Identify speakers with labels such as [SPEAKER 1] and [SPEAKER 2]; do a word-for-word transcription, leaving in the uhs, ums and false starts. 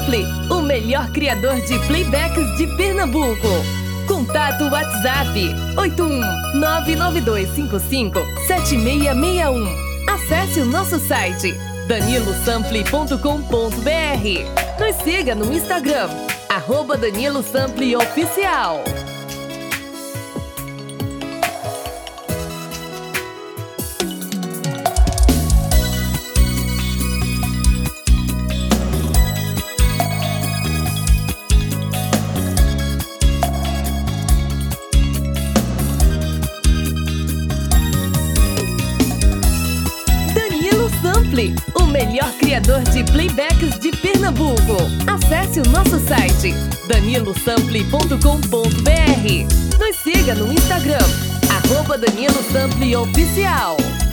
[SPEAKER 1] Sample, o melhor criador de playbacks de Pernambuco. Contato WhatsApp oito um nove nove dois cinco cinco sete seis seis um. Acesse o nosso site danilo sample ponto com ponto br. Nos siga no Instagram, arroba Danilo Sample Oficial. O melhor criador de playbacks de Pernambuco. Acesse o nosso site danilo sample ponto com ponto br. Nos siga no Instagram, arroba Danilo Sample Oficial.